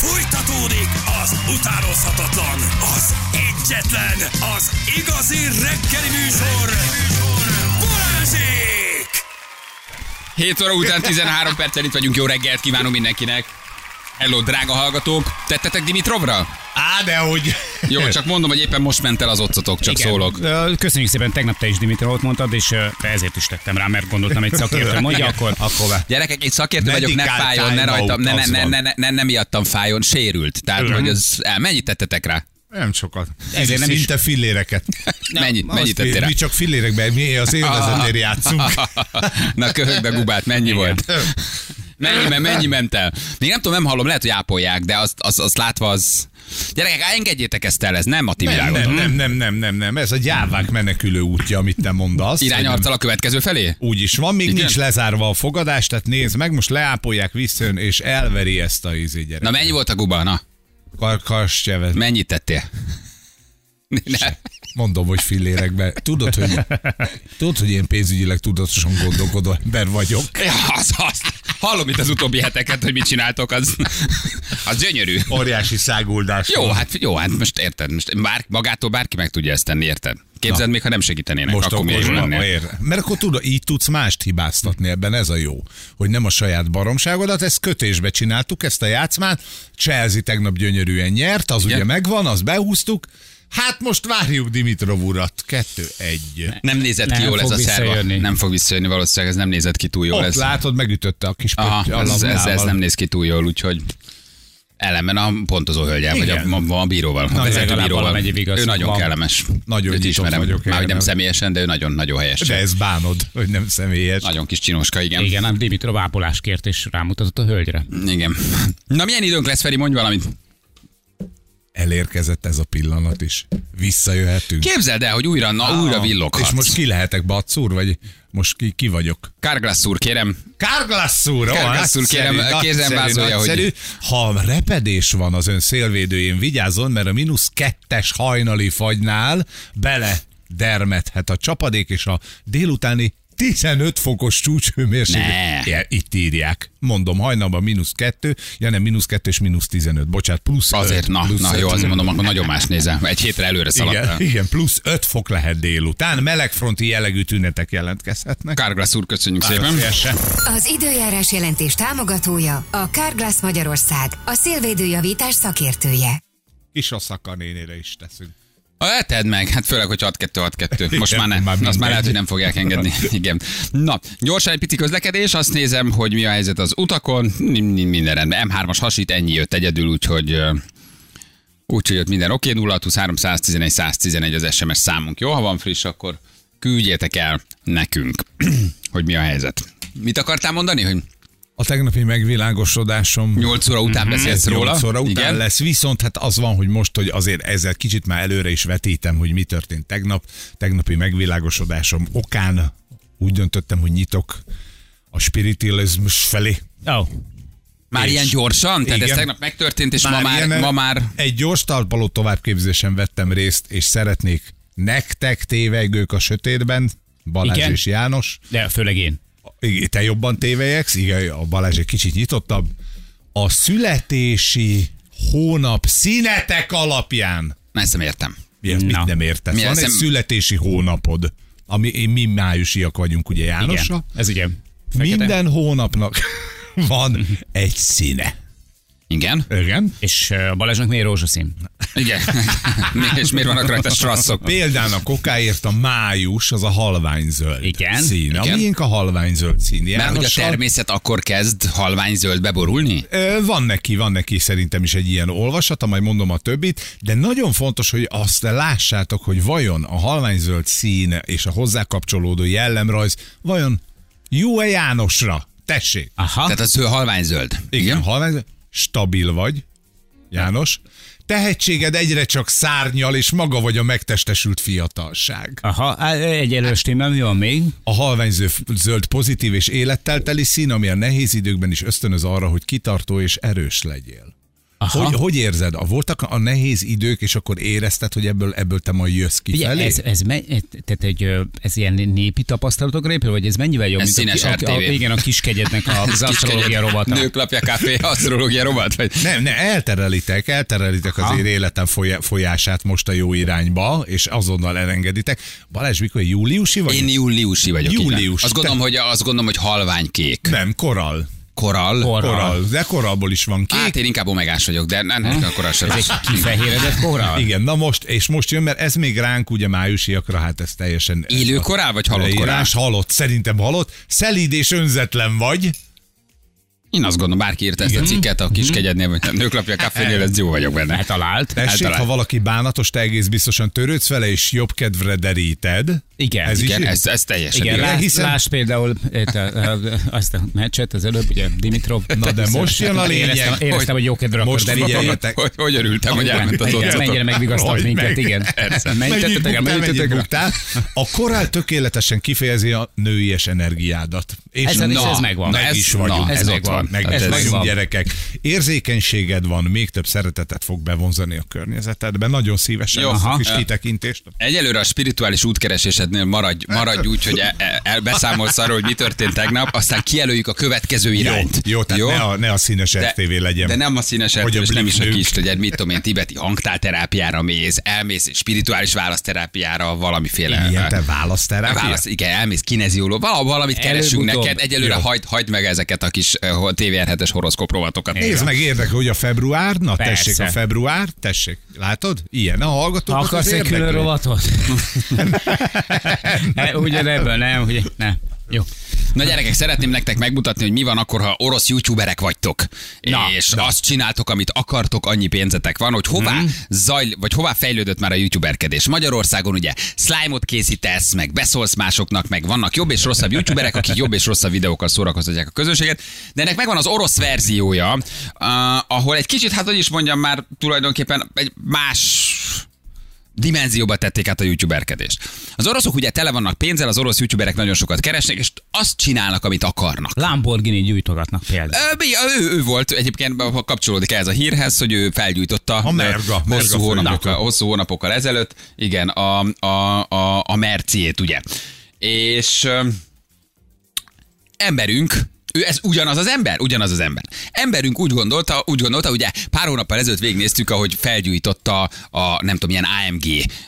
Fújtatódik az utánozhatatlan, az egyetlen, az igazi reggeli műsor, Balázsék! 7 óra után 13 perccel itt vagyunk, jó reggelt kívánunk mindenkinek. Hello, drága hallgatók, tettetek Dimitrovra? Dehogy. Jó, csak mondom, hogy éppen most ment el az occotok, csak igen. szólok. Köszönjük szépen, tegnap te is Dimitrovot mondtad, és ezért is tettem rá, mert gondoltam, egy szakértő mondja, akkor Gyerekek, egy szakértő vagyok, ne fájjon, ne rajtam, ne miattam fájjon, sérült. Tehát, hogy az, mennyit tettetek rá? Nem sokat. Ezért nem Szinte filléreket. Mennyit tettél rá? Mi csak fillérekben, mi az élvezetért játszunk. Na köhögd be Gubát, mennyi volt? Mennyi ment el? Még nem tudom, nem hallom, lehet, hogy ápolják, de azt látva az... Gyerekek, engedjétek ezt el, ez nem a ti világotok. Nem. Ez a gyávák menekülő útja, amit te mondasz. Irányarccal a következő felé? Úgy is van, még igen? Nincs lezárva a fogadás, tehát nézd meg, most leápolják, visszajön, és elveri ezt a gyereket. Na mennyi volt a Guba? Na. Karkascsevet. Mennyit tettél? Mondom, hogy fillérekben. Tudod, hogy én pénzügyileg tudatosan gondolkodó ember vagyok. Ja, az. Hallom itt az utóbbi heteket, hogy mit csináltok, az gyönyörű. Óriási száguldás. Jó, hát most érted, magától bárki meg tudja ezt tenni, érted? Képzeld, még ha nem segítenének, most akkor miért lennél? Mert akkor tudod, így tudsz mást hibáztatni, ebben ez a jó. Hogy nem a saját baromságodat, ezt kötésbe csináltuk, ezt a játszmát. Chelsea tegnap gyönyörűen nyert, az ugye megvan, azt behúztuk. Hát most várjuk Dimitrov urat. 2-1. Nem nézett ki jól ez a szerva. Nem fog visszajönni valószínűleg, ez nem nézett ki túl jól. Ott látod, megütötte a kis ez nem néz ki túl jól, úgyhogy ellenben a pontozó hölgyel, vagy a bíróval, a vezető bíróval. Ő nagyon kellemes. Nagyon őt ismerem. vagyok. Már hogy nem személyesen, de ő nagyon helyes. De ez bánod, hogy nem személyes. Nagyon kis csinosska, igen. Igen, nem Dimitrov ápolást kért, és rámutatott a hölgyre. Igen. Na milyen időnk lesz, Feri, mondj valamit. Elérkezett ez a pillanat is. Visszajöhetünk. Képzeld el, hogy újra villoghatsz. És most ki lehetek, Bacúr, vagy most ki vagyok? Kárglass úr, kérem. Kárglass úr, kérem, kézen vázolja, hogy... Ha repedés van az ön szélvédőjén, vigyázzon, mert a -2-es hajnali fagynál bele dermedhet a csapadék, és a délutáni 15 fokos csúcshőmérséklet. Itt írják. Mondom, hajnalban -2, ja nem, -2 és -15. Bocsánat, plusz azért, 5. Na jó, azért mondom, akkor nagyon más nézel. Egy hétre előre szaladtál. Igen, plusz 5 fok lehet délután. Melegfronti jellegű tünetek jelentkezhetnek. Kárglass úr, köszönjük szépen. Az időjárás jelentés támogatója a Kárglass Magyarország, a szélvédőjavítás szakértője. Kis a szakanénére is teszünk. Tedd meg, hát főleg, hogy 6-2. Most már nem. Azt már lehet, hogy nem fogják engedni. Igen. Na, gyorsan egy pici közlekedés, azt nézem, hogy mi a helyzet az utakon. Minden rendben. M3-as hasít, ennyi jött egyedül, úgyhogy jött minden oké. 0623 111 111 az SMS számunk. Jó, ha van friss, akkor küldjétek el nekünk, hogy mi a helyzet. Mit akartál mondani, hogy... A tegnapi megvilágosodásom 8 óra után beszélsz róla. 8 óra után igen? lesz, viszont hát az van, hogy most, hogy azért ezzel kicsit már előre is vetítem, hogy mi történt tegnap. Tegnapi megvilágosodásom okán úgy döntöttem, hogy nyitok a spiritizmus felé. Már ilyen gyorsan? Tehát ez tegnap megtörtént, és ma már... Egy gyors talpaló továbbképzésen vettem részt, és szeretnék nektek tévegők a sötétben, Balázs igen? és János. De főleg én. Te jobban tévejegsz, igen, a Balázs egy kicsit nyitottabb. A születési hónap színetek alapján. Ezt nem értem. Mit nem értesz? Van egy születési hónapod, mi májusiak vagyunk, ugye Jánossal? Igen, ez ugye. Minden hónapnak van egy színe. Igen? Igen. És a Balázsnak miért rózsaszín? Igen. És miért vannak rajta strasszok? Például a kokáért a május az a halványzöld szín. Igen. A miénk a halványzöld szín. Mert hogy a természet akkor kezd halványzöldbe borulni? Van neki szerintem is egy ilyen olvasata, majd mondom a többit, de nagyon fontos, hogy azt lássátok, hogy vajon a halványzöld szín és a hozzá kapcsolódó jellemrajz vajon jó-e Jánosra? Tessék. Aha. Tehát az ő halványzöld. Igen, halványzöld. Stabil vagy, János. Tehetséged egyre csak szárnyal, és maga vagy a megtestesült fiatalság. Aha, egyelőre stimmel, mi van még? A halványzöld pozitív és élettel teli szín, ami a nehéz időkben is ösztönöz arra, hogy kitartó és erős legyél. Hogy érzed? Voltak a nehéz idők, és akkor érezted, hogy ebből te majd jössz kifelé? Ez ilyen népi tapasztalatokra épül, vagy ez mennyivel jobb, Ez mint színes RTV. igen, a Kiskegyednek az asztrológia rovata? Nőklapja kávé, asztrológia rovat? Vagy? Nem, elterelitek azért életem folyását most a jó irányba, és azonnal elengeditek. Balázs, mikor júliusi vagy? Én júliusi vagyok. Július. Azt gondolom, hogy halványkék. Nem, korall. Korall. De korallból is van kék. Hát én inkább omegás vagyok, de nem a korall sem. Ez egy kifehéredett korall? Igen, na most jön, mert ez még ránk ugye májusiakra, hát ez teljesen... Élő korall, vagy halott korall? Halott, szerintem halott. Szelíd és önzetlen vagy. Én azt gondolom, bárki írta ezt a cikket a Kiskegyednél, vagy a Nőklapja kávénél, ez jó vagyok benne. Eltalált. Tessék, ha valaki bánatos, te egész biztosan törődsz vele, és jobb kedvre deríted. Igen. Ez teljesen igen. igaz. Láss például azt a meccset az előbb, ugye Dimitrov. Na de most jön a lényeg. Éreztem, hogy jó kedvre akar deríteni. Hogy örültem, hogy elment az ott. Mennyire megvigasztott minket, igen. Mennyit buktál. A korál tökéletesen kifejezi a nőies energiádat. És ez megvan. Meg is vagyunk. Ez megvan. Meg vagyunk, gyerekek. Érzékenységed van, még több szeretetet fog bevonzani a környezetedben. Nagyon szívesen a kis kitekintést. Egyelőre a spirituális útkeresésednél maradj úgy, hogy beszámolsz arról, hogy mi történt tegnap, aztán kijelöljük a következő irányt. Jó, tehát ne a színes RTV legyen. De nem a színes RTV, és nem is a kis, hogy mit tudom én, tibeti hangtálterápiára elmész spirituális választerápiára, valamiféle. Ilyen te választerápia? Igen, elmész kinezioló, valamit keresünk neked. Egyelőre hagyd meg ezeket a kis TVR7-es horoszkóp rovatokat. Nézd meg, érdekel, hogy a február, na persze. Tessék a február, tessék, látod? Ilyen a hallgatók. Akarsz egy külön rovatot? Ugyanebből nem, ugye? Nem. Jó. Na gyerekek, szeretném nektek megmutatni, hogy mi van akkor, ha orosz youtuberek vagytok. És azt csináltok, amit akartok, annyi pénzetek van, hogy hová fejlődött már a youtuberkedés. Magyarországon ugye slime-ot készítesz, meg beszólsz másoknak, meg vannak jobb és rosszabb youtuberek, akik jobb és rosszabb videókkal szórakoztatják a közönséget, de ennek megvan az orosz verziója, ahol egy kicsit, hát hogy is mondjam, már tulajdonképpen egy más dimenzióba tették át a youtuberkedést. Az oroszok ugye tele vannak pénzzel, az orosz youtuberek nagyon sokat keresnek, és azt csinálnak, amit akarnak. Lamborghini gyújtogatnak például. Ő volt egyébként, kapcsolódik ez a hírhez, hogy ő felgyújtotta hosszú hónapokkal ezelőtt, igen, a Merciét, ugye. És emberünk, ez ugyanaz az ember? Ugyanaz az ember. Emberünk úgy gondolta, ugye pár hónappal ezelőtt végignéztük, ahogy felgyújtotta a nem tudom, ilyen AMG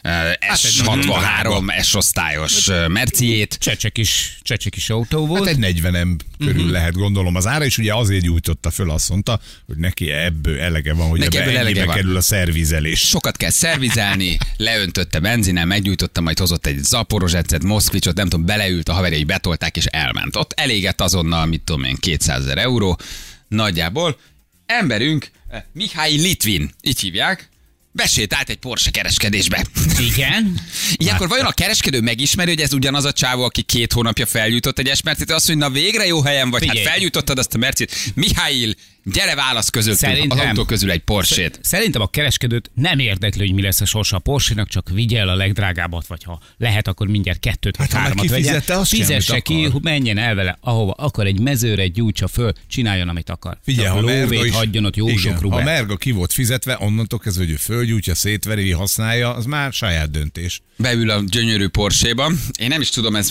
S63 S-osztályos Merciét. Csecse kis autó volt. Hát egy 40 körül lehet, gondolom az ára, és ugye azért gyújtotta föl, azt mondta, hogy neki ebből elege van, hogy ennyibe kerül a szervizelés. Sokat kell szervizelni, leöntötte benzinen, meggyújtotta, majd hozott egy Zaporozsecet, Moszkvicsot, nem tudom, beleült, a haverjai betolták és elment. Ott elégett azonnal, mit tudom én, 200 000 euró nagyjából. Emberünk, Mihály Litvin, így hívják, besétált egy Porsche kereskedésbe. Igen? Ilyenkor vajon a kereskedő megismeri, hogy ez ugyanaz a csávó, aki 2 hónapja felgyújtott egy S-Mercit, azt mondja, na végre jó helyen vagy, hát felgyújtottad azt a Mercit. Mihály, gyere válasz közöttünk, az autó közül egy Porsét. Szerintem a kereskedőt nem érdekli, hogy mi lesz a sorsa a Porsche-nak, csak vigye el a legdrágábbat, vagy ha lehet, akkor mindjárt 2 vagy 3 vegyen. Fizesse ki, menjen el vele, ahova akar, egy mezőre, gyújtsa föl, csináljon, amit akar. Figyelj, ha lóvét hagyjon ott jó zsokruba. Ha Merga ki volt fizetve, onnantól kezdve, hogy ő fölgyújtja, szétveri, használja, az már saját döntés. Beül a gyönyörű Porsche-ba. Én nem is tudom, ez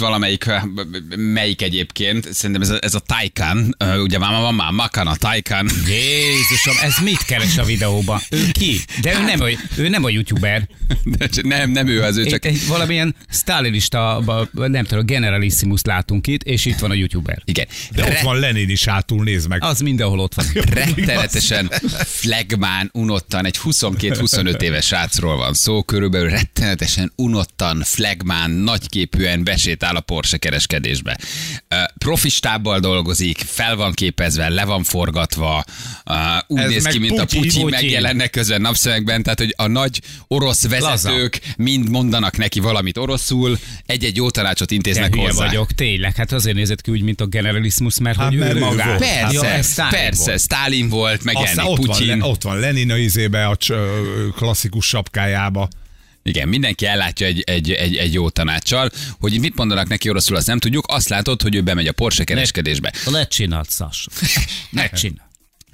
melyik egyébként. Szerintem ez a Taycan. Ugye van már Macan, a Taycan. Jézusom, ez mit keres a videóban? Ő ki? De ő nem a youtuber. Nem ő az, ő csak... Valamilyen sztálinista, nem tudom, Generalissimus látunk itt, és itt van a youtuber. Igen. De ott van Lenin is hátul, nézd meg. Az mindenhol ott van. Rettenetesen flegmán, unottan, egy 22-25 éves srácról van szó, körülbelül rettenetesen unottan, flegmán, nagyképűen besétál a Porsche kereskedésbe. Profi stábbal dolgozik, fel van képezve, le van forgatva, úgy ez néz ki, mint Putyin. A Putyin megjelennek közben napszemekben, tehát hogy a nagy orosz vezetők mind mondanak neki valamit oroszul, egy-egy jó tanácsot intéznek hozzá. Vagyok, tényleg, hát azért nézett ki úgy, mint a Generalissimus, mert hogy ő magát. Persze, Sztálin volt, meg Putyin. Ott van Lenin a izébe, a klasszikus sapkájába. Igen, mindenki ellátja egy jó tanácssal, hogy mit mondanak neki oroszul, azt nem tudjuk. Azt látod, hogy ő bemegy a Porsche kereskedésbe. Ne csináld, Sasha. Ne csináld.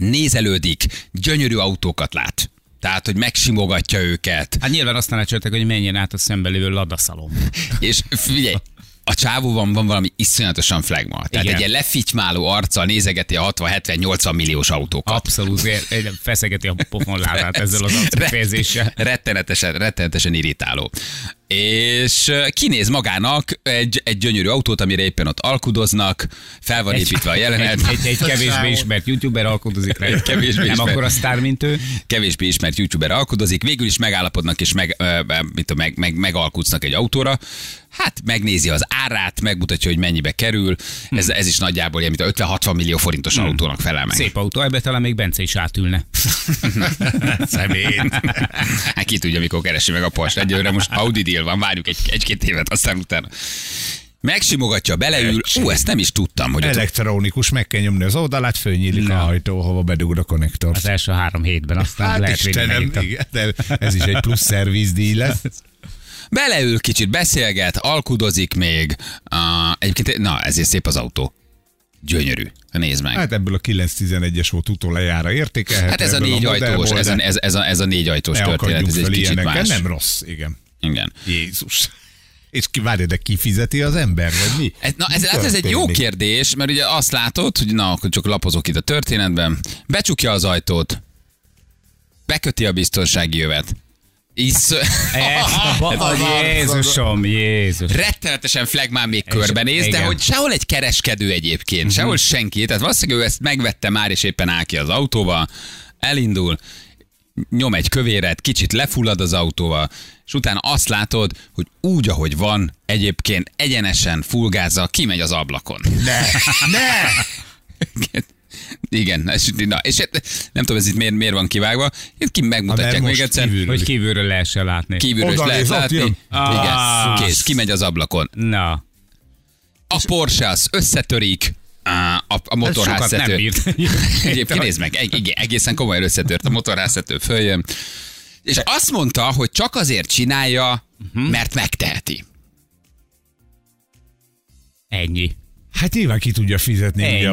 nézelődik, gyönyörű autókat lát. Tehát, hogy megsimogatja őket. Hát nyilván azt tanácsoltak, hogy menjen át a szemben lévő ladaszalon. És figyelj, a csávóban van valami iszonyatosan flagma. Tehát egy ilyen lefitymáló arccal nézegeti a 60-70-80 milliós autókat. Abszolút, feszegeti a pofonlábát ezzel az arcfejezéssel. Rettenetesen irritáló. És kinéz magának egy gyönyörű autót, amire éppen ott alkudoznak, fel van építve a jelenet. Egy kevésbé ismert youtuber alkudozik rá. Nem akkor a sztár, mint ő. Kevésbé ismert youtuber alkudozik, végül is megállapodnak és megalkudsznak egy autóra. Hát megnézi az árát, megmutatja, hogy mennyibe kerül. Ez is nagyjából ilyen, mint a 50-60 millió forintos autónak felel meg. Szép autó, ebbe talán még Bence is átülne. Szemét. Hát ki tudja, mikor keresi meg a Porsche. Egyőre most Audi deal van, várjuk egy-két évet, aztán utána. Megsimogatja, beleül. Ezt nem is tudtam, hogy elektronikus, meg kell nyomni az oldalát, fölnyílik a hajtó, hova bedugod a konnektor. Az első 3 hétben, aztán hát lehet Istenem, igen, de ez is egy plusz szervizdíj lesz. Beleül, kicsit beszélget, alkudozik még. Egyébként, ezért szép az autó. Gyönyörű. Nézd meg. Hát ebből a 911-es volt utoljára értékelhető. Hát ez a 4 ajtós, ez a 4 ajtós történet, ez egy kicsit más. Nem rossz, igen. Igen. Jézus. És várj, de kifizeti az ember, vagy mi? Ez egy jó kérdés, mert ugye azt látod, hogy akkor csak lapozok itt a történetben, becsukja az ajtót, beköti a biztonsági jövet, Jézusom, Jézus. Rettenetesen flagmán még körbenéz, de hogy sehol egy kereskedő egyébként, sehol senki. Tehát valószínűleg ő ezt megvette már, és éppen áll ki az autóval, elindul, nyom egy kövéret, kicsit lefullad az autóval, és utána azt látod, hogy úgy, ahogy van, egyébként egyenesen fullgázzal kimegy az ablakon. Ne! Igen, és nem tudom, ez itt miért van kivágva. Itt megmutatják még egyszer. Hogy kívülről lehessen látni. Kívülről is lehet látni. Igen, kész, kimegy az ablakon. Na. A Porsche az összetörik, a motorháztető. Egyébként nézd meg, egészen komolyan összetört a motorháztető, följön. És azt mondta, hogy csak azért csinálja, mert megteheti. Ennyi. Hát nyilván ki tudja fizetni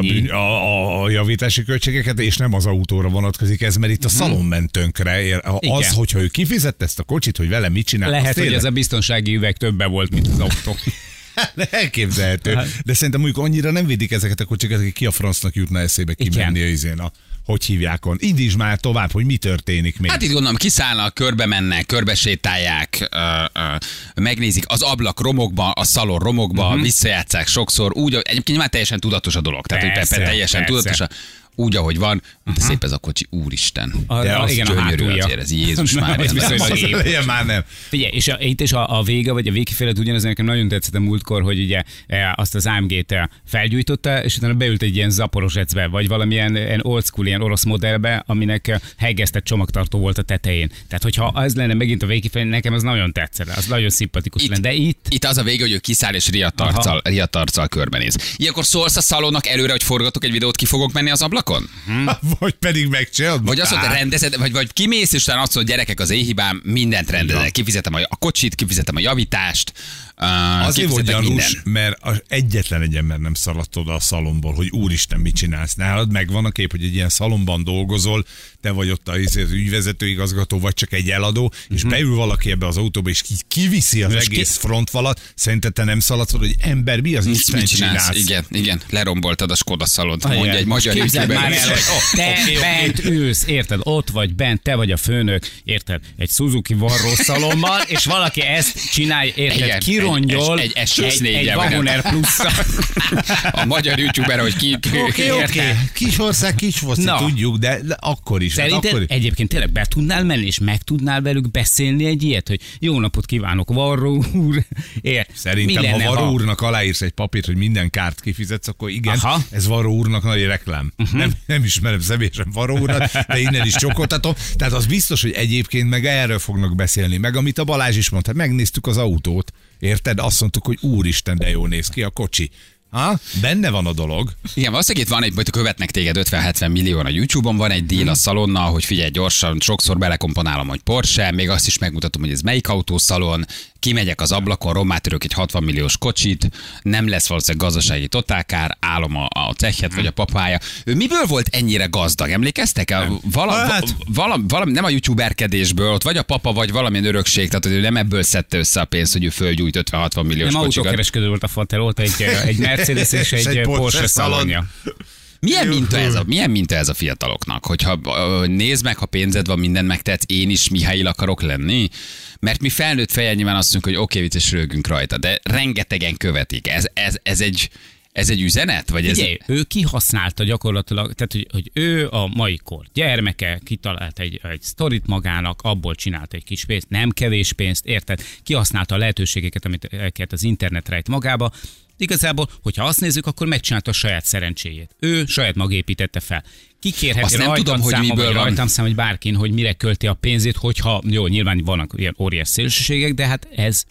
a javítási költségeket, és nem az autóra vonatkozik ez, mert itt a szalon ment tönkre. Az, hogyha ő kifizette ezt a kocsit, hogy vele mit csinál. Lehet, hogy ez a biztonsági üveg többe volt, mint az autó. Elképzelhető. De szerintem mondjuk annyira nem védik ezeket a kocsikat, hogy ki a francnak jutna eszébe kimenni a izén hogy hívják on. Indítsd már tovább, hogy mi történik még. Hát itt gondolom kiszállnak, körbe mennek, körbesétálják, megnézik az ablak romokba, a szalon romokba, visszajátszák sokszor, úgy, egyébként már teljesen tudatos a dolog. Tehát, hogy teljesen tudatos úgy, ahogy van, de szép ez a kocsi, úristen. De az igen, gyönyörű azért, ez Jézus már. Ez már nem. Figyelj, és itt is a vége, vagy a végkifejlet ugyanaz, nekem nagyon tetszett a múltkor, hogy ugye azt az AMG-t felgyújtotta, és utána beült egy ilyen Zaporozsecbe, vagy valamilyen old school, ilyen orosz modellbe, aminek hegesztett csomagtartó volt a tetején. Tehát, hogyha ez lenne megint a végkifejlet, nekem az nagyon tetszett, az nagyon szimpatikus lenne. De itt az a vége, hogy ő kiszáll és riadt arccal körbenéz. Ilyenkor szólsz a szalonnak előre, hogy forgatok egy videót, ki fogok menni az ablakon? Vagy pedig megcsinálod. Vagy azt mondod, rendezed, vagy kimész, és utána azt mondod, gyerekek, az én hibám, mindent rendezek. Kifizetem a kocsit, kifizetem a javítást. Azért volt gyanús, mert egyetlen egy ember nem szaladt oda a szalomból, hogy úristen, mit csinálsz. Nálad megvan a kép, hogy egy ilyen szalomban dolgozol, te vagy ott az ügyvezető igazgató, vagy csak egy eladó, és beül valaki ebbe az autóba, és kiviszi az egész frontfalat. Szerinted te nem szaladsz oda, hogy ember, mi az Isten csinálsz? Igen, leromboltad a Skoda szalont, mondja egy magyar youtuber. Te bent ülsz, érted, ott vagy bent, te vagy a főnök, érted, egy Suzuki Varro szalommal, és valaki ezt csinálja, érted, kirongyol egy Wagoner plusszal. A magyar youtuber, hogy ki... Oké. Kis ország, kis foci, tudjuk, de akkor is. Szerinted egyébként tényleg be tudnál menni, és meg tudnál velük beszélni egy ilyet, hogy jó napot kívánok, Varro úr. Szerintem, ha Varro úrnak aláírsz egy papírt, hogy minden kárt kifizetsz, akkor igen, ez Varro úrnak nagy reklám. Nem ismerem személyesen Varro úrnak, de innen is csokoltatom. Tehát az biztos, hogy egyébként meg erről fognak beszélni. Meg amit a Balázs is mondta, megnéztük az autót, érted? Azt mondtuk, hogy úristen, de jól néz ki a kocsi. Benne van a dolog. Igen, valószínűleg itt van egy, hogy követnek téged 50-70 millióan a YouTube-on, van egy deal a szalonnal, hogy figyelj gyorsan, sokszor belekomponálom, hogy Porsche, még azt is megmutatom, hogy ez melyik autószalon, kimegyek az ablakon, rommátörök egy 60 milliós kocsit, nem lesz valószínűleg gazdasági totálkár, állom a cechet vagy a papája. Ő miből volt ennyire gazdag? Emlékeztek? Valami nem a youtuberkedésből, ott vagy a papa, vagy valamilyen örökség, tehát hogy ő nem ebből szedte össze a pénzt, hogy ő fölgyújt 50-60 milliós nem kocsikat. Autókereskedő volt a fater, volt egy Mercedes és egy Porsche szalonja. Milyen minta ez a fiataloknak? Hogyha nézd meg, ha pénzed van, mindent megtehetsz, én is Mihály akarok lenni? Mert mi felnőtt fejjel nyilván azt mondjuk, hogy oké, vicces, rögünk rajta, de rengetegen követik. Ez egy üzenet? Vagy Figyelj, ő kihasználta gyakorlatilag, tehát hogy ő a mai kor gyermeke, kitalált egy sztorit magának, abból csinált egy kis pénzt, nem kevés pénzt, érted? Kihasználta a lehetőségeket, amiket az internet rejt magába. Igazából, hogyha azt nézzük, akkor megcsinálta a saját szerencséjét. Ő saját maga építette fel. Kikérheti rajtam szám, vagy bárkin, hogy mire költi a pénzét, hogyha, jó, nyilván vannak ilyen óriás szélsőségek, de hát ez...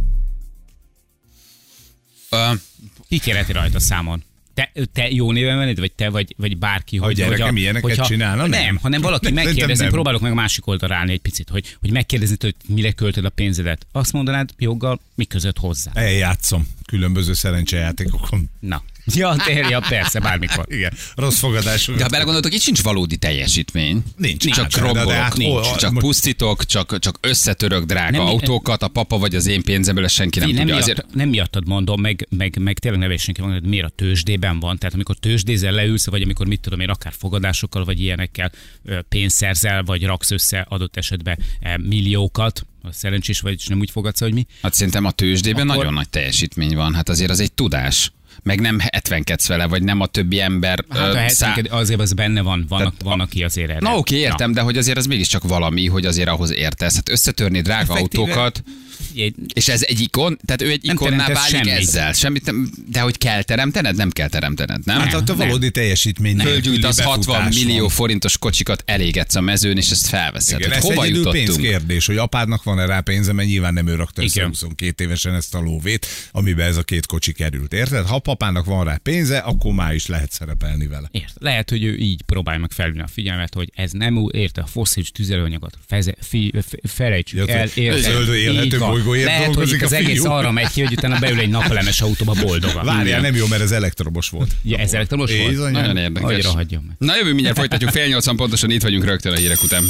Kikérheti rajta számon. Te jó néven vennéd, vagy te, vagy bárki, hogy gyerekem ilyeneket csinálna? Nem, hanem valaki megkérdezni, próbálok meg a másik oldalra állni egy picit, hogy megkérdezni, hogy mire költöd a pénzedet. Azt mondanád joggal, mi között hozzá. Eljátszom különböző szerencsejátékokon. Na. Ja, persze, bármikor. Igen, rossz fogadású. De ha belegondoltok, itt sincs valódi teljesítmény. Nincs. Csak rombolok, csak pusztítok, csak összetörök drága autókat, a papa vagy az én pénzemből, ezt senki nem tudja. Nem miattad mondom, meg tényleg nevés senki mondani, hogy miért a tőzsdében van. Tehát amikor tőzsdézel leülsz, vagy amikor mit tudom én, akár fogadásokkal, vagy ilyenekkel pénzt szerzel, vagy raksz össze adott esetben milliókat, szerencsés vagy, és nem úgy fogadsz, hogy mi. Hát szerintem a tőzsdében nagyon nagy teljesítmény van. Hát azért az egy tudás. Meg nem 70-kedsz vele, vagy nem a többi ember... Hát azért az benne van, aki azért erre. Na oké, értem, de hogy azért az mégiscsak valami, hogy azért ahhoz értesz. Hát összetörni drága autókat, és ez egy ikon, tehát ő egy ikonná válik semmit. Ezzel. Semmit nem, de hogy kell teremtened? Nem kell teremtened, nem? Hát a valódi teljesítmény. Fölgyújtasz 60 millió forintos kocsikat, elégetsz a mezőn, és ezt felveszed. Igen, ez hova jutottunk? Pénzkérdés, hogy apádnak van-e rá pénze, mert nyilván nem ő rakta össze 22 évesen ezt a lóvét, amiben ez a két kocsi került. Érted? Ha papának van rá pénze, akkor már is lehet szerepelni vele. Ért. Lehet, hogy ő így próbálja meg felvinni a figyelmet, hogy ez nem úgy, érte a fosszilis tüzelőanyagot. Felejtsük el, lehet, hogy az egész arra megy ki, hogy utána beül egy napelemes autóba boldogan. Várjál, nem jó, mert ez elektromos volt. Ja, ez elektromos volt? Nagyon érdekes. Nagyra hagyjon meg. Na jövő mindjárt folytatjuk, 7:80 pontosan itt vagyunk rögtön a hírek után.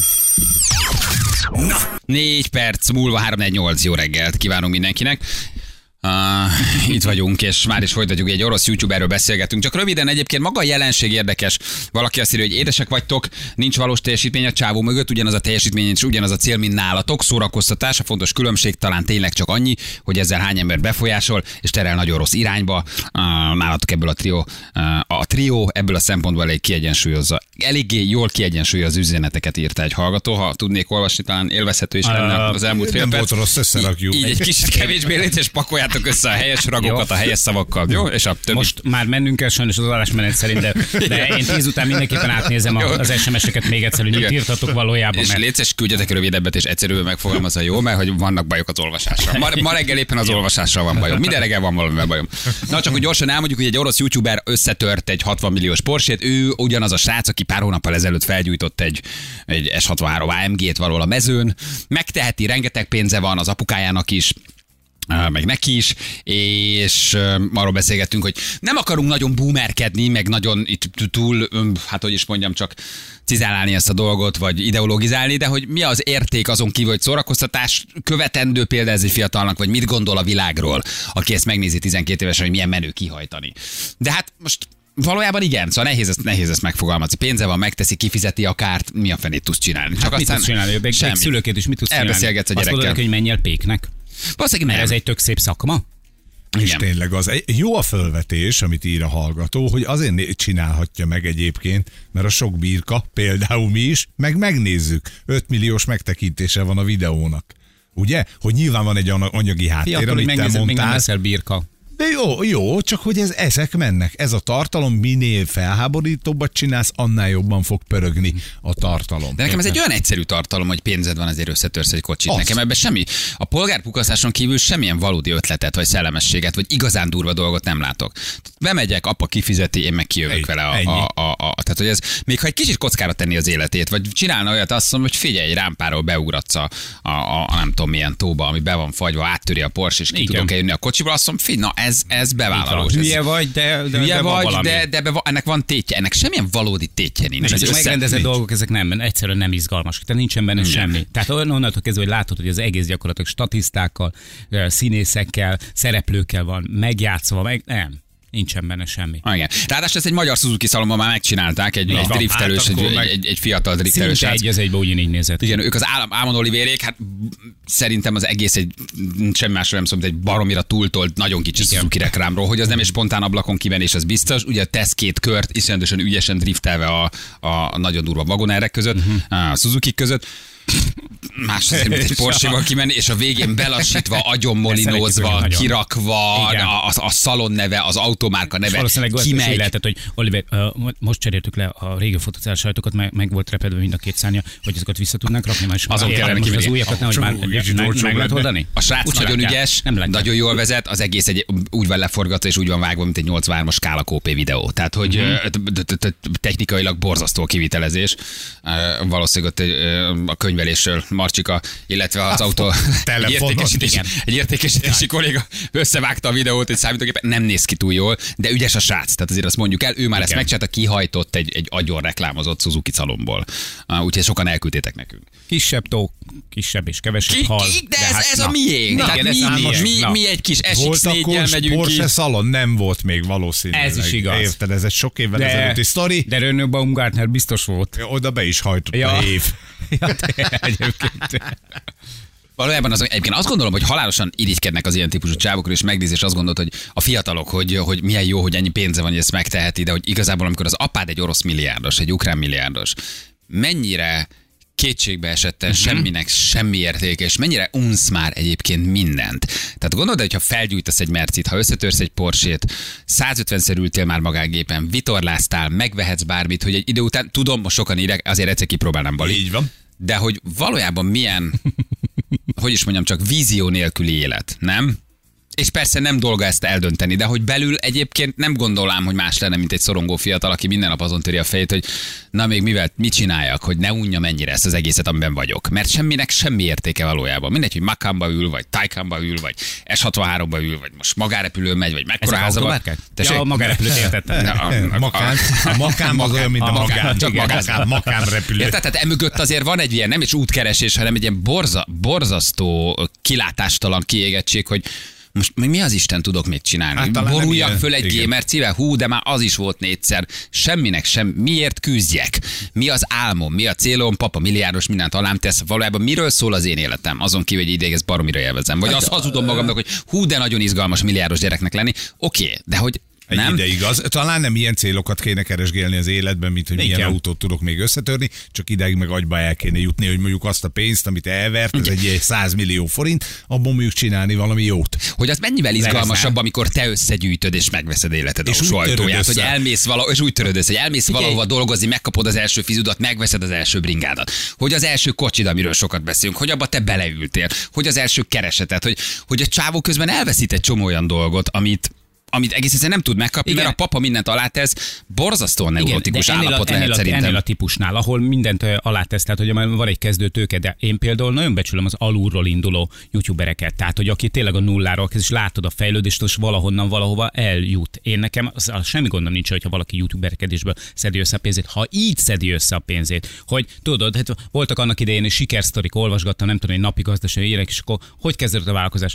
4 perc múlva 3-4-8 jó reggelt kívánunk mindenkinek. Itt vagyunk, és már is folytatjuk, egy orosz youtuberről beszélgetünk. Csak röviden, egyébként maga a jelenség érdekes. Valaki azt írja, hogy édesek vagytok, nincs valós teljesítmény a csávó mögött, ugyanaz a teljesítmény és ugyanaz a cél, mint nálatok. Szórakoztatás, a fontos különbség talán tényleg csak annyi, hogy ezzel hány ember befolyásol, és terel nagyon rossz irányba. Nálatok ebből a trió ebből a szempontból eléggé jól kiegyensúlyozza az üzeneteket, írta egy hallgató. Ha tudnék olvasni, talán élvezhető is lenne az elmúlt fél perc. Nem volt rossz, összerakjuk. Így egy kicsit kevésbé légy, és pakoljátok össze a helyes ragokat a helyes szavakkal. Jó? És a többi. Most már mennünk kell sajnos az adásmenet szerint, de én 10 után mindenképpen átnézem az SMS-eket még egyszer, hogy mit írtatok valójában. És létszes, küldjetek rövidebbet és egyszerűen megfogalmazza, jó, mert hogy vannak bajok az olvasással. Ma reggel éppen az olvasással van bajom. Minden reggel van valamivel bajom. Na csak hogy gyorsan elmondjuk, hogy egy orosz youtuber összetört egy 60 milliós Porsét. Ő ugyanaz a srác, aki pár hónappal ezelőtt felgyújtott egy S63 AMG-t valahol a mezőn. Megteheti, rengeteg pénze van az apukájának is, meg neki is, és arról beszélgettünk, hogy nem akarunk nagyon boomerkedni, meg nagyon itt túl, hát hogy is mondjam, csak cizálálni ezt a dolgot, vagy ideologizálni, de hogy mi az érték azon kívül, hogy szórakoztatás követendő példa ez egy fiatalnak, vagy mit gondol a világról, aki ezt megnézi 12 évesen, hogy milyen menő kihajtani. De hát most valójában igen, szóval nehéz ezt megfogalmazni. Pénze van, megteszi, kifizeti a kárt, mi a fenét tudsz csinálni. Csak hát mit tudsz csinálni? Még szülőként is mit tudsz csinálni? Elbeszélgetsz a gyerekkel. Azt mondod, hogy menj el péknek. Mert ez egy tök szép szakma. És tényleg az jó a fölvetés, amit ír a hallgató, hogy azért csinálhatja meg egyébként, mert a sok birka, például mi is, megnézzük. 5 milliós megtekintése van a videónak. Ugye? Hogy nyilván van egy anyagi háttér, amit te mondtál. Még nem leszel birka. De jó, csak hogy ezek mennek. Ez a tartalom, minél felháborítóbbat csinálsz, annál jobban fog pörögni a tartalom. De nekem ez egy olyan egyszerű tartalom, hogy pénzed van, azért összetörsz egy kocsit. Nekem ebben semmi, a polgárpukaszáson kívül semmilyen valódi ötletet, vagy szellemességet, vagy igazán durva dolgot nem látok. Bemegyek, apa kifizeti, én meg kijövök vele. Tehát, hogy ez, még ha egy kicsit kockára tenni az életét, vagy csinálna olyat, azt mondom, hogy figyelj, rámpáról beugratsz a nem tudom milyen tóba, ami be van fagyva, áttöri a Porsche, és ki tudok jönni a kocsiból, azt mondom, figyelj, na ez bevállalós. Hülye vagy, de ennek van tétje, ennek semmilyen valódi tétje nincs. Ezek megrendezett dolgok, ezek egyszerűen nem izgalmas. Tehát nincsen benne semmi. Tehát onnantól kezdve, hogy látod, hogy az egész gyakorlatilag statisztákkal, színészekkel, szereplőkkel van megjátszva, nem. Nincsen benne semmi. Igen. Ráadásul ezt egy magyar Suzuki szalomban már megcsinálták, egy driftelős, egy fiatal driftelős. Szinte egy az egyben ugyanígy nézett. Igen, ők az Ámon Olivérék, hát szerintem az egész semmi másról nem szól, mint egy baromira túltolt, nagyon kicsi Suzuki reklámról, hogy az nem egy spontán ablakon kimenés, az biztos. Ugye tesz 2 kört, iszonyatosan ügyesen driftelve a nagyon durva vagonerek között, a Suzuki között. Más azért, mint egy Porsche-val kimenni, és a végén belassítva, agyonmolinózva, kirakva, a szalon neve, az automárka neve, valószínűleg kimegy. Lehetett, hogy Oliver, most cseréltük le a régi fotócál sajtokat, meg volt repedve mind a 2 szárnya, hogy ezeket vissza tudnánk rakni, majd azon kellene kimenni. Az újakat nehogy már meg lehet oldani. A srác nagyon ügyes, nagyon jól vezet, az egész úgy van leforgatva, és úgy van vágva, mint egy 83-as Kála Kópé videó. Tehát, hogy technikailag borzasztó kivitelezés. Valószínűleg a könyvelésről Marcsika, illetve az autó egy értékesítési kolléga összevágta a videót egy számítógépen, nem néz ki túl jól, de ügyes a srác, tehát azért azt mondjuk el, ő már ezt megcsinálta, kihajtott egy agyon reklámozott Suzuki szalomból. Úgyhogy sokan elküldtétek nekünk. Kisebb tó, kisebb és kevesebb hal. De ez a miénk. Mi egy kis SX4-jel megyünk Porsche szalon nem volt még valószínűleg. Ez is igaz. Érted, ez egy sok évvel ezelőtti sztori. De Renault Baumgartner biztos volt. Oda be is hajtott a év. Valójában egyébként azt gondolom, hogy halálosan irigykednek az ilyen típusú csávokról, és megnéz, és azt gondolod, hogy a fiatalok, hogy milyen jó, hogy ennyi pénze van, hogy ezt megteheti, de hogy igazából, amikor az apád egy orosz milliárdos, egy ukrán milliárdos, mennyire kétségbe esetten semminek semmi értéke, és mennyire unsz már egyébként mindent. Tehát gondolod, hogy ha felgyújtasz egy Mercit, ha összetörsz egy Porsét, 150-szer ültél már magángépen, vitorláztál, megvehetsz bármit, hogy egy idő után, tudom, most sokan írják, azért egyszer kipróbálnám, Bali. Így van. De hogy valójában milyen, hogy is mondjam, csak vízió nélküli élet, nem? És persze nem dolga ezt eldönteni, de hogy belül egyébként nem gondolám, hogy más lenne, mint egy szorongó fiatal, aki minden nap azon töri a fejét, hogy na még mit csináljak, hogy ne unja mennyire ezt az egészet, amiben vagyok. Mert semminek semmi értéke valójában. Mindegy, hogy Macanba ül, vagy Taycanba ül, vagy S63-ba ül, vagy most magárepülőn megy, vagy mekkora háza van. Ja, a magárepülőt értettem. A Macan az olyan, mint a Magán. Csak Macan repülő. Tehát emögött azért van egy ilyen, nem is útkeresés, hanem egy ilyen borzasztó, kilátástalan kiégettség, hogy most mi az Isten tudok még csinálni? Boruljak föl egy gémercivel? De már az is volt 4-szer. Semminek sem. Miért küzdjek? Mi az álmom? Mi a célom? Papa milliárdos, mindent alám tesz. Valójában miről szól az én életem? Azon kívül, hogy ideig ezt baromira élvezem. Vagy azt hazudom magamnak, hogy de nagyon izgalmas milliárdos gyereknek lenni. Oké, de hogy egy ideig az. Talán nem ilyen célokat kéne keresgélni az életben, mint hogy milyen autót tudok még összetörni, csak ideig meg agyba el kéne jutni, hogy mondjuk azt a pénzt, amit elvert, ez egy 100 millió forint, abból mondjuk csinálni valami jót. Hogy az mennyivel izgalmasabb, amikor te összegyűjtöd és megveszed életed autóját, hogy elmész és úgy törődössz, hogy elmész valahova dolgozni, megkapod az első fizudat, megveszed az első bringádat. Hogy az első kocsid, amiről sokat beszélünk, hogy abba te beleültél, hogy az első keresetet, hogy a csávó közben elveszít egy csomó olyan dolgot, amit egész egyszerűen nem tud megkapni, mert a papa mindent alátesz, borzasztóan neurotikus állapot lehet szerintem. Ennél a típusnál, ahol mindent alátesz, tehát hogy van egy kezdő tőke, de én például nagyon becsülöm az alulról induló youtubereket, tehát hogy aki tényleg a nulláról kezd, és látod a fejlődést, és valahonnan valahova eljut. Én nekem semmi gondom nincs, hogyha valaki youtuberkedésből szedi össze a pénzét, ha így szedi össze a pénzét, hogy tudod, hát voltak annak idején is sikersztorik, olvasgattam, nem tudom, egy napi gazdasági érek, és akkor hogy kezdődött a vállalkozás?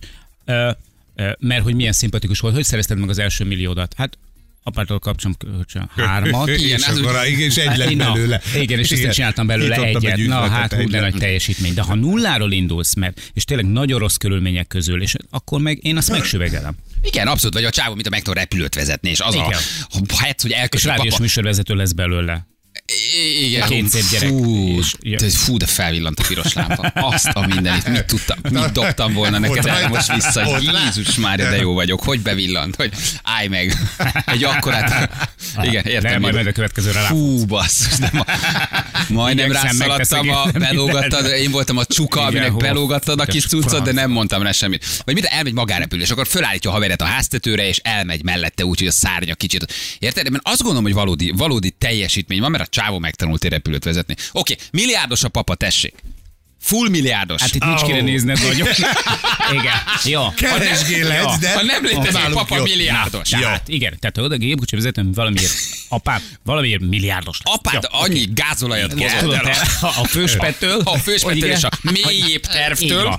Mert hogy milyen szimpatikus volt, hogy szerezted meg az első milliódat? Hát apától kapcsom 3. Igen, és egy lett belőle. Igen, és ezt csináltam belőle egyet. Na hát, de nagy teljesítmény. De ha nulláról indulsz, és tényleg nagyon rossz körülmények közül, és akkor meg én azt megsüvegelem. Igen, abszolút, vagy a csávó, mint a meg tud repülőt vezetni, és az a helyet, hogy elkösd és rádiós műsorvezető lesz belőle. Igen. Két szép gyerek. Fú, de felvillant a piros lámpa. Azt a mindenit. Mit dobtam volna neked el most vissza? Jézus Mária, de jó vagyok. Hogy bevillant? Hogy állj meg. Egy akkorát. Igen, értem. Nem, majd a következőre rá. Fú, basszus. Majdnem rászaladtam, belógattad. Én voltam a csuka, aminek belógattad a kis cuccot, de nem mondtam rá semmit. Vagy mit, elmegy magárepülés, akkor fölállítja a haveret a háztetőre, és elmegy mellette úgy, hogy a szárnya kicsit. Érted? Mert azt gondolom, hogy valódi teljesítmény van, mert a csávó megtanult egy repülőt vezetni. Oké, milliárdos a papa, tessék. Full milliárdos. Hát itt nincs kéne nézned nagyon. Igen. Jó. Keresgéledsz, de... Ha nem létezik papa milliárdos. Tehát igen, tehát oda gépkocsi vezetőm valamiért, apám valamiért milliárdos. Apád annyi gázolajat hozott el a főspettől. A főspettől és a mélyébb tervtől.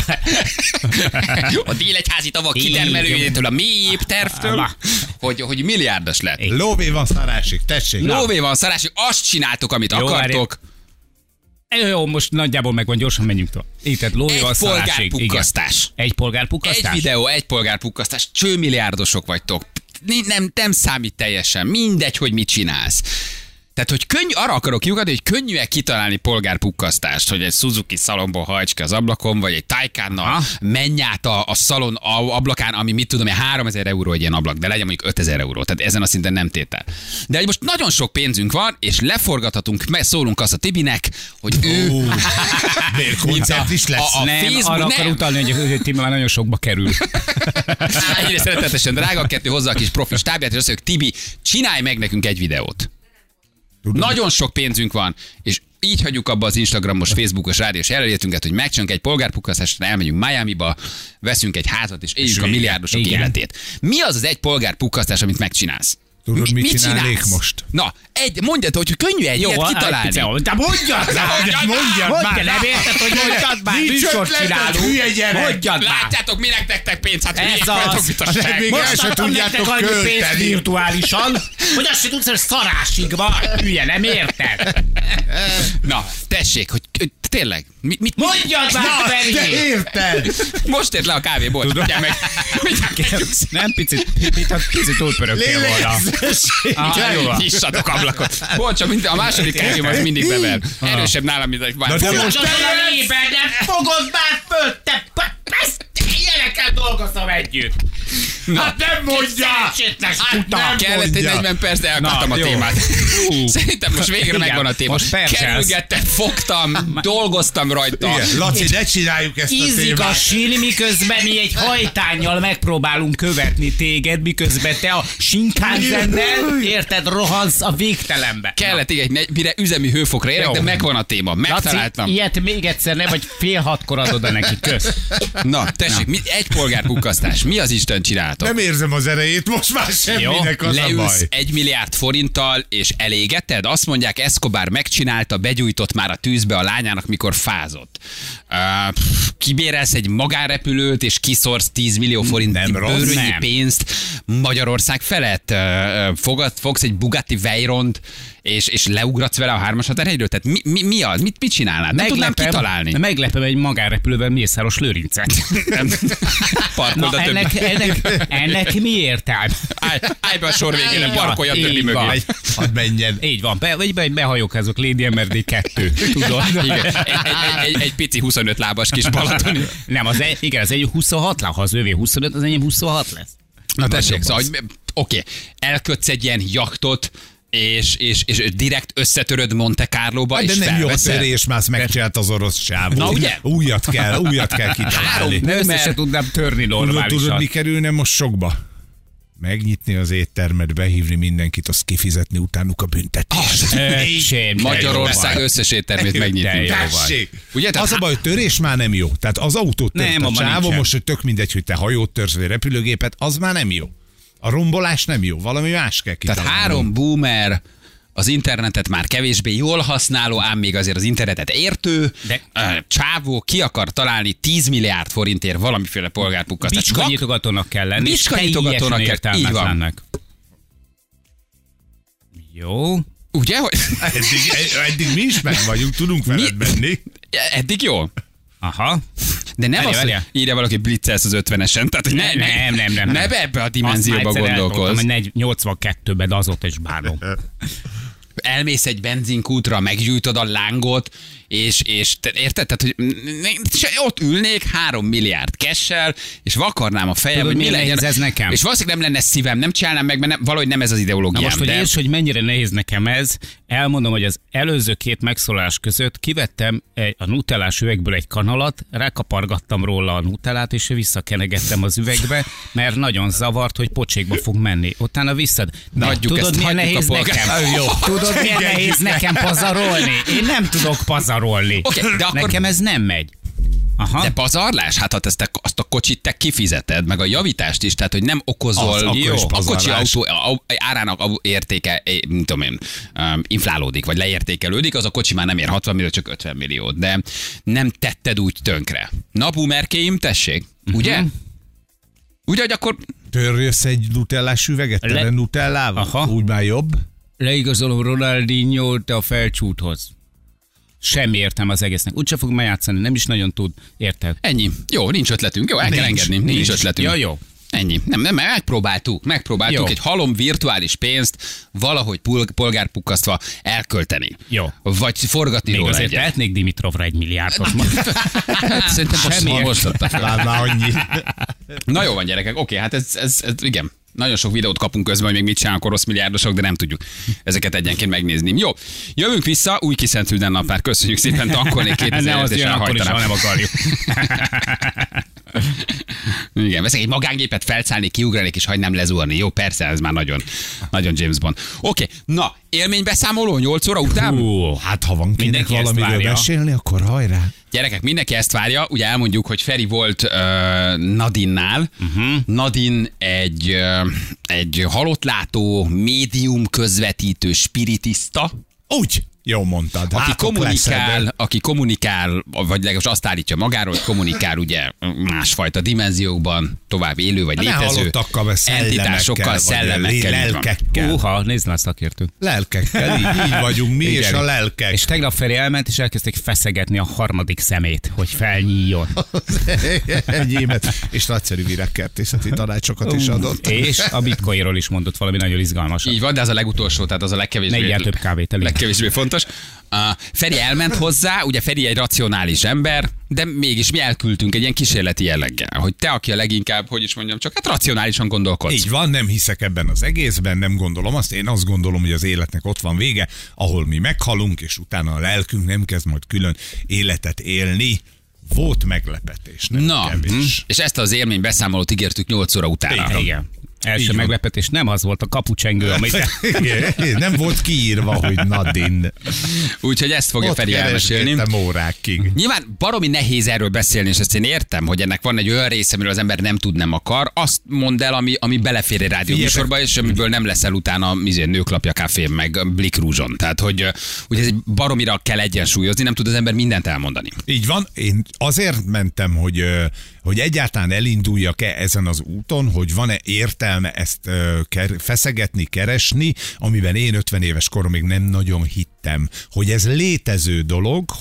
A délegyházi tavak kitermelőjétől, a mélyébb tervtől, hogy milliárdos lett. Lóvé van szarásig, tessék. Lóvé van szarásig, azt csináltok, amit akartok. Jó, most nagyjából megvan, gyorsan menjünk tovább. Itt, lóvéval szarásig. Polgárpukkasztás. Egy polgárpukkasztás? Egy videó, egy polgárpukkasztás. Csőmilliárdosok vagytok. Nem számít teljesen. Mindegy, hogy mit csinálsz. Tehát, hogy arra akarok kiugatni, hogy könnyű-e kitalálni polgárpukkasztást, hogy egy Suzuki szalomból hajts ki az ablakon, vagy egy Taycannal menj át a szalon ablakán, ami mit tudom, 3000 euró egy ilyen ablak, de legyen mondjuk 5000 euró. Tehát ezen a szinten nem tétel. De hogy most nagyon sok pénzünk van, és leforgathatunk, szólunk azt a Tibinek, hogy ő... Koncert is lesz. A Facebook, arra akar utalni, hogy Tibi már nagyon sokba kerül. Egyre szeretetesen drága, kettő hozzá a kis profi stábját, és azt mondja, Tibi, csinálj meg nekünk egy videót. Nagyon sok pénzünk van, és így hagyjuk abba az Instagramos, Facebookos, rádiós előéletünket, hogy megcsinálunk egy polgárpukkasztást, elmegyünk Miamiba, veszünk egy házat, és éljük a milliárdosok életét. Mi az egy polgárpukkasztás, amit megcsinálsz? Tudod, mit csinálnék most? Na, mondjad, hogy könnyű egy ilyet kitalálni. De mondjad már! Nem érted, hogy mondjad már! Műsort csinálunk! Mondjad már! Látjátok, minek nektek pénzt? Hát ez az! Most adtam nektek annyi pénzt virtuálisan, hogy azt se tudsz, hogy szarásig van! Hülye, nem érted? Na, tessék, hogy tényleg, mit mondjad már, Feri! De érted! Most ért le a kávéból. Tudod meg? Nem picit túlpörögtél volna. Nyissatok ablakot. Bocs, a második kávém az mindig bever. Erősebb nálam, mint egy bár. De most a lében nem fogod már föl, te ilyenekkel dolgozom együtt. Hát nem mondja! Hát kellett egy 40 perc, de elkaptam a témát. Szerintem most végre megvan a téma. Kerülgettem, fogtam, dolgoztam rajta. Laci, ne csináljuk ezt a témát. Ízik a sín, miközben mi egy hajtánnyal megpróbálunk követni téged, miközben te a Shinkansennel, érted, rohansz a végtelenbe. Kellett, igen, mire üzemi hőfokra érek, de megvan a téma. Megtaláltam. Laci, ilyet még egyszer nem, vagy 5:30 adod oda neki. Kösz. Na, tessék, egy polgárpukkasztás. Mi az Isten csináltok? Nem érzem az erejét, most már semminek az a baj. 1 milliárd forinttal, és elégeted? Azt mondják, Escobar megcsinálta, begyújtott már a tűzbe a lányának, mikor fázott. Kibérelsz egy magánrepülőt, és kiszorsz 10 millió forint bőrönnyi pénzt Magyarország felett. Fogsz egy Bugatti Veyront, és leugratsz vele a 3-as határhegyről? Tehát mi az? Mit csinálnád? Nem tudnám kitalálni. Meglepem egy magánrepülővel Mészáros Lőrincet. Parkold a többi. Ennek mi értelme? Állj be a sor végén, parkolj a többi mögé. Hadd menjen. Így van. Vagy behajókázok Lady MRD 2. Tudod? Egy pici 25 lábas kis balatoni. Nem, az egy 26 láb, ha az övé 25, az enyém 26 lesz. Na tessék, szóval, oké, elkötsz egy ilyen jachtot, és direkt összetöröd Monte Carlóba, de és nem jó a felveszel. törésmász, megcsinált az orosz sávot. Na ugye? Újat kell kitalálni. Ne össze se tudnám törni normálisan. Tudod, mi kerülne most sokba? Megnyitni az éttermet, behívni mindenkit, azt kifizetni utánuk a büntetést. Magyarország összes éttermét megnyitni. Ugye, az a baj, hogy törés már nem jó. Tehát az autót tört a csávó, most, hogy tök mindegy, hogy te hajót törsz, vagy repülőgépet, az már nem jó. A rombolás nem jó, valami más kell kitalálni. Tehát 3 boomer, az internetet már kevésbé jól használó, ám még azért az internetet értő, csávó ki akar találni 10 milliárd forintért valamiféle polgárpukkasztást. Bicskanyitogatónak kell lenni. Bicskanyitogatónak kell, így van. Jó. Ugye, hogy? Eddig mi is meg vagyunk, tudunk veled menni. Eddig jó. Aha. De nem azt, hogy írja valaki blitzelsz az 50-esen, tehát nem. Ne ebbe a dimenzióba gondolkozz. Azt 82-ben, de azóta is bánom. elmész egy benzinkútra, meggyújtod a lángot, és érted? Tehát, hogy ott ülnék 3 milliárd cash-sel, és vakarnám a fejem, tudod, hogy mi legyen. Ez nekem? És valószínűleg nem lenne szívem, nem csinálnám meg, mert valahogy nem ez az ideológiám. Na most, hogy érts, hogy mennyire nehéz nekem ez, elmondom, hogy az előző 2 megszólalás között kivettem a nutellás üvegből egy kanalat, rákapargattam róla a nutellát, és visszakenegettem az üvegbe, mert nagyon zavart, hogy pocsékba fog menni. Utána visszad. Tudod, milyen nehéz nekem? Tudod, milyen nehéz nekem pazarolni? Én nem tudok pazarolni. Okay, de akkor... Nekem ez nem megy. Aha. De pazarlás? Hát azt a kocsit te kifizeted, meg a javítást is, tehát hogy nem okozol. A kocsi autó árának értéke, nem tudom én, inflálódik, vagy leértékelődik, az a kocsi már nem ér 60 millió, csak 50 milliót, de nem tetted úgy tönkre. Na, boomerkéim, tessék, ugye? Ugye, hogy akkor... Törjössz egy nutellás üveget, tele nutellával? Aha. Úgy már jobb? Leigazolom Ronaldinho-t a felcsúthoz. Semmi értelme az egésznek. Úgyse fog megjátszani, nem is nagyon tud. Érted? Ennyi. Jó, nincs ötletünk. Jó, el kell engedni. Nincs ötletünk. Ja, jó. Ennyi. Nem, megpróbáltuk jó. Egy halom virtuális pénzt valahogy polgárpukkasztva elkölteni. Jó. Vagy forgatni még róla azért tehetnék Dimitrovra 1 milliárdot. Szerintem semmi most már annyi. Na jó van, gyerekek. Oké, hát ez igen. Nagyon sok videót kapunk közben, hogy még mit csinálnak orosz milliárdosok, de nem tudjuk ezeket egyenként megnézni. Jó, jövünk vissza, új kiszent napár. Köszönjük szépen, tankolnék 2000-et és elhajtanám. Nem akarjuk. Igen, veszek egy magángépet, felszállni, kiugranék és hagynám lezuhanni. Jó, persze, ez már nagyon, nagyon James Bond. Oké, na, élménybeszámoló 8 óra után? Hát ha van kinek valamiről beszélni, akkor hajrá. Gyerekek, mindenki ezt várja. Ugye elmondjuk, hogy Feri volt Nadinnál. Nadin egy halottlátó, médium közvetítő, spiritista. Úgy. Jó mondtad. Aki kommunikál, vagy legalábbis azt állítja magáról, hogy kommunikál ugye másfajta dimenziókban, tovább élő vagy létező entitásokkal, szellemekkel. Lelkekkel. Nézd már szakértő. Lelkekkel, így vagyunk mi, igen. És a lelkek. És tegnap Feri elment, és elkezdték feszegetni a harmadik szemét, hogy felnyíljon. Enyémet. És nagyszerű virágkertészeti tanácsokat is adott. És a bitcoinról is mondott valami nagyon izgalmasat. Így van, de az a legutolsó, tehát az a legkevésbé fontos. Feri elment hozzá, ugye Feri egy racionális ember, de mégis mi elküldtünk egy ilyen kísérleti jelleggel, hogy te, aki a leginkább, hogy is mondjam, csak hát racionálisan gondolkodsz. Így van, nem hiszek ebben az egészben, nem gondolom azt. Én azt gondolom, hogy az életnek ott van vége, ahol mi meghalunk, és utána a lelkünk nem kezd majd külön életet élni. Volt meglepetés, nem kevés. És ezt az élménybeszámolót ígértük 8 óra utána. Igen. Első meglepetés nem az volt a kapucsengő, amit... Nem volt kiírva, hogy Nadin. Úgyhogy ezt fogja Feri elmesélni. Órákig. Nyilván baromi nehéz erről beszélni, és ezt én értem, hogy ennek van egy olyan része, amiről az ember nem tud, nem akar. Azt mondd el, ami belefér egy rádióműsorba, és amiből nem leszel utána Nőklapja Cafén, meg Blik Rúzson. Tehát, hogy ez egy baromira kell egyensúlyozni, nem tud az ember mindent elmondani. Így van. Én azért mentem, hogy egyáltalán elinduljak-e ezen az úton, hogy van-e értelme ezt feszegetni, keresni, amiben én 50 éves koromig nem nagyon hittem, hogy ez létező dolog,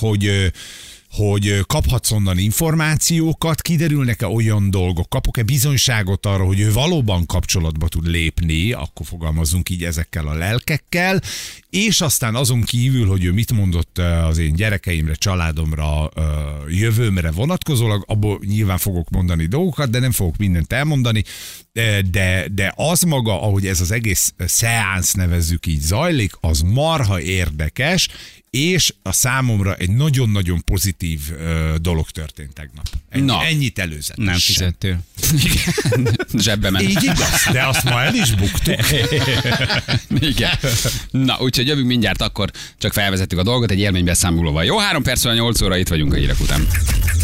hogy kaphatsz onnan információkat, kiderülnek-e olyan dolgok, kapok-e bizonyságot arra, hogy ő valóban kapcsolatba tud lépni, akkor fogalmazunk így ezekkel a lelkekkel, és aztán azon kívül, hogy ő mit mondott az én gyerekeimre, családomra, jövőmre vonatkozólag, abból nyilván fogok mondani dolgokat, de nem fogok mindent elmondani, de az maga, ahogy ez az egész szeánsz nevezzük így zajlik, az marha érdekes, és a számomra egy nagyon-nagyon pozitív dolog történt tegnap. Ennyit előzetesen. Nem fizettél. Zsebbe ment. Így igaz, de azt ma el is buktuk. Igen. Na, úgyhogy jövünk mindjárt, akkor csak felvezettük a dolgot egy élménybeszámolóval. Jó, 3 perc, 8 óra itt vagyunk a hírek után.